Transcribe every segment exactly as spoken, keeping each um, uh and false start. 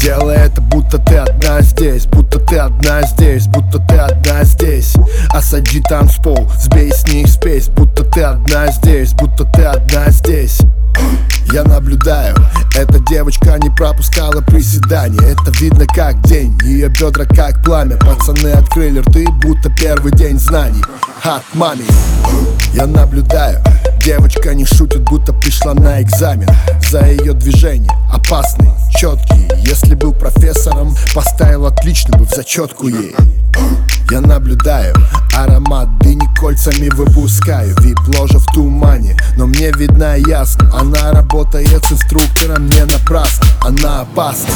Делай это, будто ты одна здесь, будто ты одна здесь, будто ты одна здесь. Осади танцпол, сбей с них спесь, будто ты одна здесь, будто ты одна здесь. Я наблюдаю, эта девочка не пропускала приседания. Это видно как день, ее бедра как пламя. Пацаны открыли рты, будто первый день знаний. Hot money. Я наблюдаю, девочка не шутит, будто пришла на экзамен. За ее движения опасный, четкий. Если был профессором, поставил отлично бы в зачетку ей. Я наблюдаю, аромат дыни кольцами выпускаю. Вип-ложа в тумане, но мне видна ясно. Она работает с инструктором не напрасно, она опасна.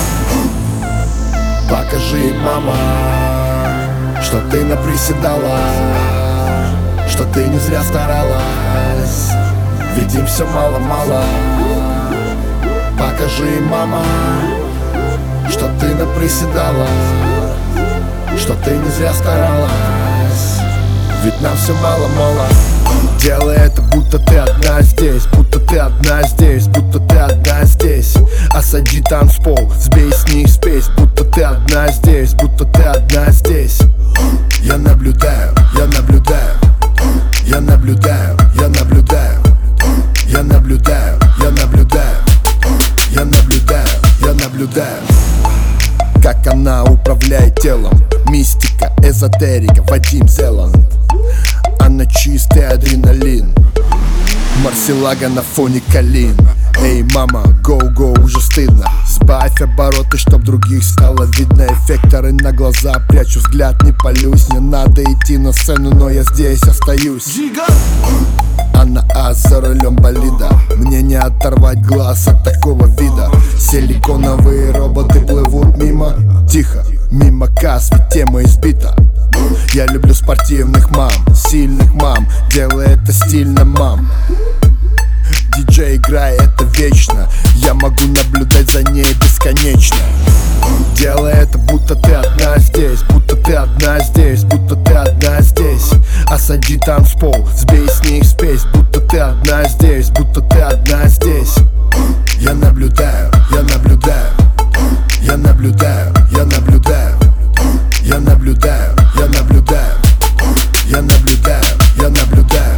Покажи, мама, что ты наприседала, что ты не зря старалась, ведь им все мало-мало. Покажи, мама, что ты наприседала, что ты не зря старалась, ведь нам все мало-мало. Делай это, будто ты одна здесь, будто ты одна здесь, будто ты одна здесь. Осади танцпол, сбей с них спесь, будто ты одна здесь, будто ты одна здесь. Я наблюдаю, я наблюдаю, я наблюдаю, я наблюдаю, я наблюдаю, я наблюдаю, я наблюдаю, я наблюдаю. Как она управляет телом, мистика, эзотерика, Вадим Зеланд. Она чистый адреналин, Марселага на фоне калин. Эй, мама, гоу-гоу, уже стыдно. Сбавь обороты, чтоб других стало видно. Эффекторы на глаза прячу, взгляд не палюсь. Не надо идти на сцену, но я здесь остаюсь. Анна А за рулем болида, мне не оторвать глаз от такого вида. Силиконовые роботы плывут мимо, тихо, мимо касс, ведь тема избита. Я люблю спортивных мам, сильных мам, делай это стильно, мам. Диджей, играй это вечно, я могу наблюдать за ней бесконечно. Делай это, будто ты одна здесь, будто ты одна здесь, будто ты одна здесь. Осади танцпол, сбей с них спесь, будто ты одна здесь, будто ты одна здесь. Я наблюдаю, я наблюдаю, я наблюдаю, я наблюдаю, я наблюдаю, я наблюдаю, я наблюдаю, я наблюдаю.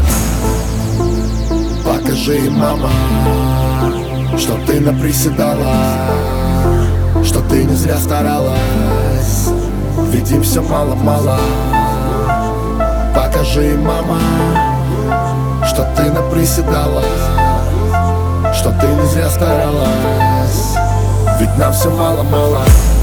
Покажи, мама, что ты наприседала, что ты не зря старалась, ведь им все мало-мало. Покажи, мама, что ты наприседала, что ты не зря старалась, ведь нам все мало-мало.